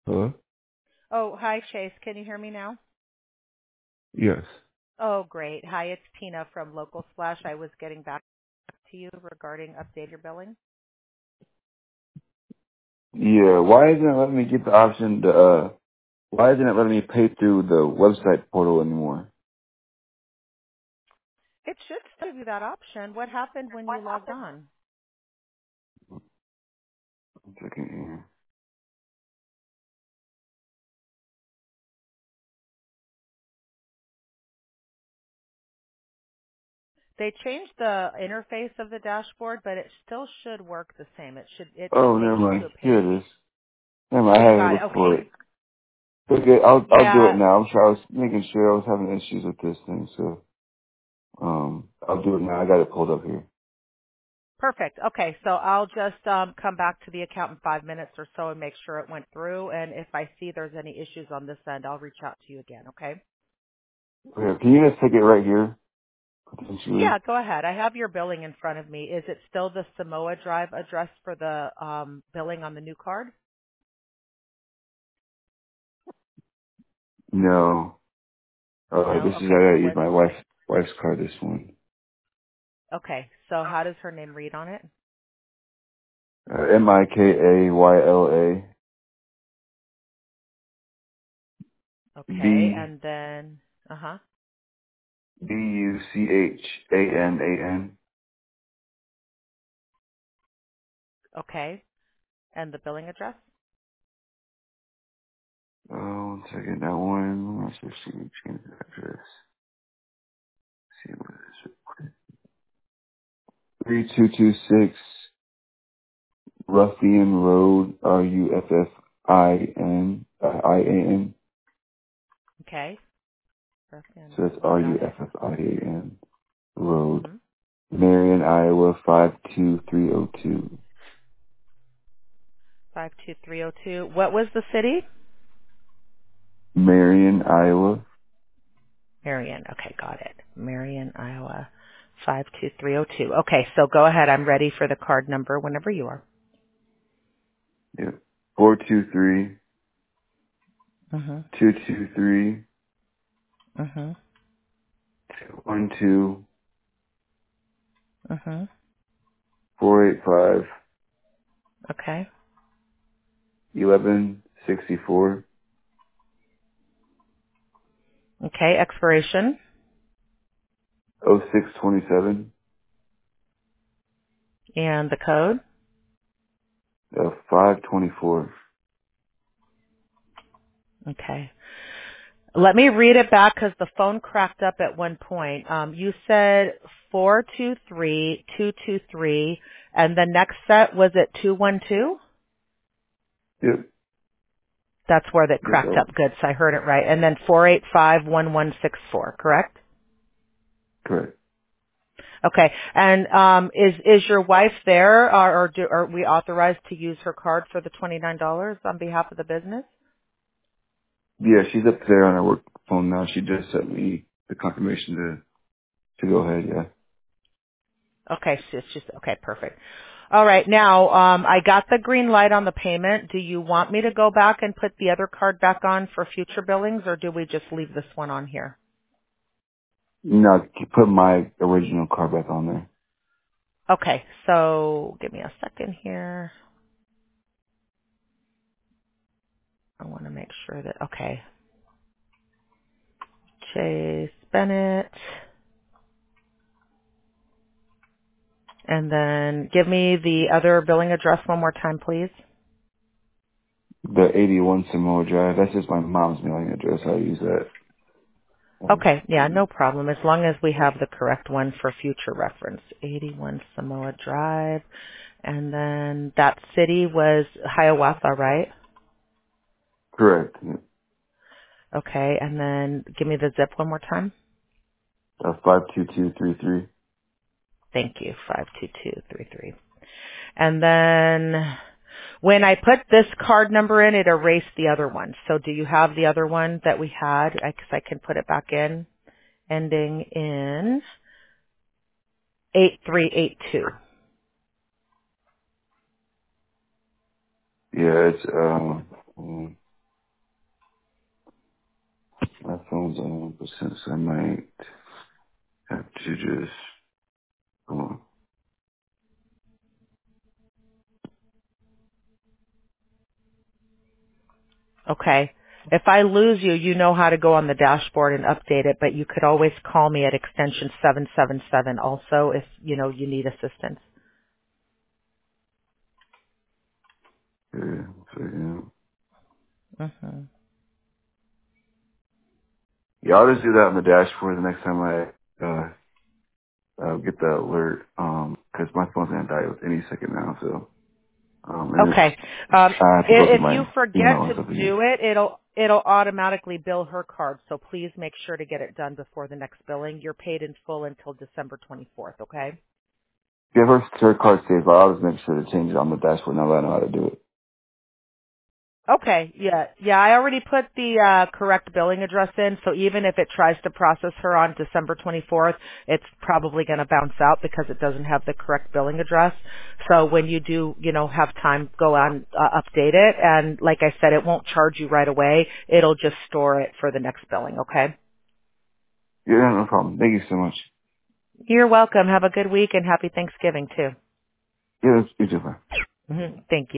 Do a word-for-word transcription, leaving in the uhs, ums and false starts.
Hello? Oh, hi, Chase. Can you hear me now? Yes. Oh, great. Hi, it's Tina from Local Splash. I was getting back to you regarding update your billing. Yeah, why isn't it letting me get the option to, uh, why isn't it letting me pay through the website portal anymore? It should still give you that option. What happened when you logged on? One second here. They changed the interface of the dashboard, but it still should work the same. It should it should Oh, take never you to mind. a Here page. it is. Never mind, Oh, I you had to got it. look for Okay. it. Okay, I'll, I'll do Yeah, it now. I'm sure I was making sure I was having issues with this thing, so, um, I'll do it now. I got it pulled up here. perfect. Okay, so I'll just um, come back to the account in five minutes or so and make sure it went through. And if I see there's any issues on this end, I'll reach out to you again. Okay? Okay, can you just take it right here, potentially? Yeah, go ahead. I have your billing in front of me. Is it still the Samoa Drive address for the um, billing on the new card? No. Uh, No? this is, I Okay. gotta use What? my wife, wife's card, this one. Okay. So how does her name read on it? Uh, M I K A Y L A Okay. B And then, uh-huh. B U C H A N A N. Okay. And the billing address? Oh, one second. That one. Let's just see. Change the address. See what is it? Three two two six Ruffian Road. R U F F I N uh, I A N. Okay. Ruffian So that's Road. R U Got F it. F I A N Road. Mm-hmm. Marion, Iowa five two three zero two. five two three zero two. What was the city? Marion, Iowa. Marion. Okay, got it. Marion, Iowa. five two three zero two. Okay, so go ahead. I'm ready for the card number whenever you are. Yep. Four two three Mm-hmm. two two three Mm-hmm. one two Mm-hmm. four eight five Okay. eleven sixty four Okay, expiration oh six twenty seven. and the code. Uh, five twenty four. Okay. Let me read it back because the phone cracked up at one point. Um, you said four two three two two three, and the next set was at two one two? Yep. That's where that Yep. cracked Oh, up good, so I heard it right. And then four eight five one one six four, correct? correct. Okay. And um, is is your wife there, or, or do, are we authorized to use her card for the twenty-nine dollars on behalf of the business? Yeah, she's up there on her work phone now. She just sent me the confirmation to to go ahead. Yeah. Okay, so it's just okay, perfect. All right, now um, I got the green light on the payment. Do you want me to go back and put the other card back on for future billings, or do we just leave this one on here? No, put my original card back on there. Okay, so give me a second here. I want to make sure that okay, Chase Bennett, and then give me the other billing address one more time, please. The eighty-one Samoa Drive. That's just my mom's mailing address. I'll use that. Um, Okay, yeah, no problem. As long as we have the correct one for future reference. eighty-one Samoa Drive. And then that city was Hiawatha, right? correct. Yeah. Okay, and then give me the zip one more time. Uh, five two two three three. Thank you, five two two three three. And then when I put this card number in, it erased the other one. So do you have the other one that we had? I guess I can put it back in, ending in eight three eight two. Yeah, it's um. mm, My phone's on one percent, so I might have to just, hold on. Okay. If I lose you, you know how to go on the dashboard and update it, but you could always call me at extension seven seven seven also if, you know, you need assistance. Yeah, so yeah. hmm Yeah, I'll just do that on the dashboard the next time I, uh, uh get the alert, um, cause my phone's gonna die with any second now, so, um, and it's, Okay. Um, I have to go i- through if you my forget email and to stuff again. do it, it'll it'll automatically bill her card. So please make sure to get it done before the next billing. You're paid in full until December twenty-fourth. Okay. Give her her card safe, but I'll just make sure to change it on the dashboard now that I know how to do it. Okay, yeah, yeah, I already put the uh, correct billing address in, so even if it tries to process her on December twenty-fourth, it's probably going to bounce out because it doesn't have the correct billing address. So when you do, you know, have time, go on, uh, update it, and like I said, it won't charge you right away. It'll just store it for the next billing, okay? Yeah, no problem. Thank you so much. You're welcome. Have a good week and happy Thanksgiving, too. Yeah, that's, you too, man. hmm Thank you.